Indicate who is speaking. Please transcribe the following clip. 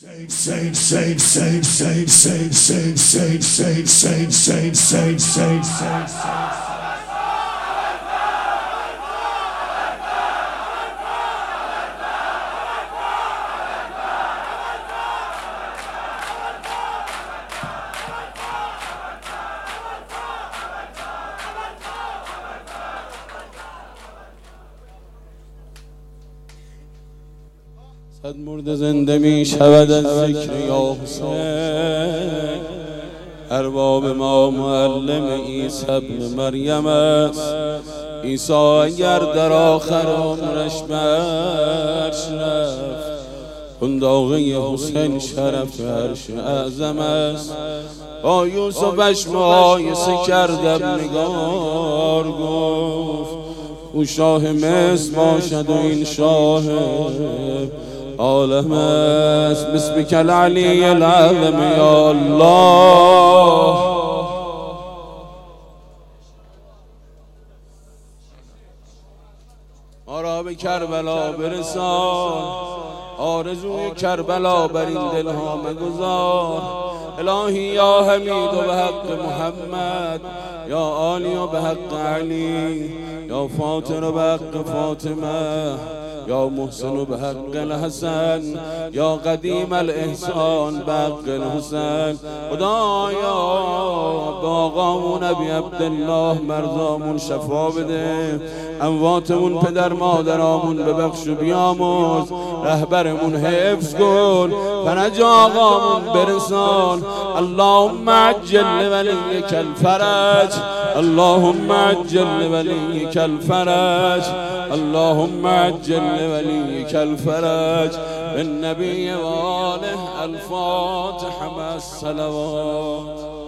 Speaker 1: صد مرد زنده می شود از ذکر یا حسین. ارباب ما معلم عیسی ابن مریم است. عیسی اگر در آخر عمرش برش رفت، قنداقه حسین شرف عرش اعظم است. با یوسفش مقایسه کردم نگار گفت او شاه مصر باشد و این شاه عالم است. بسمک العلی العظم یا الله. ما را به کربلا برسان، آرزوی کربلا بر این دلها مگذار. الهی یا حمید و به حق محمد، یا عالی و به حق علی، یا فاطر و به حق فاطمه، یا محسن و به حق الحسن، یا قدیم الاحسان به حق الحسن. خدایا به آقامون ابی عبدالله مرزامون شفا بده، امواتمون پدر مادرامون ببخش و بیامرز، رهبرمون حفظ کن، فرج آقامون برسان. اللهم عجل لولیک الفرج، اللهم عجل لولیک الفرج، اللهم عجل لولیک الفرج. بالنبی و آله. الفاتحه مع الصلوات.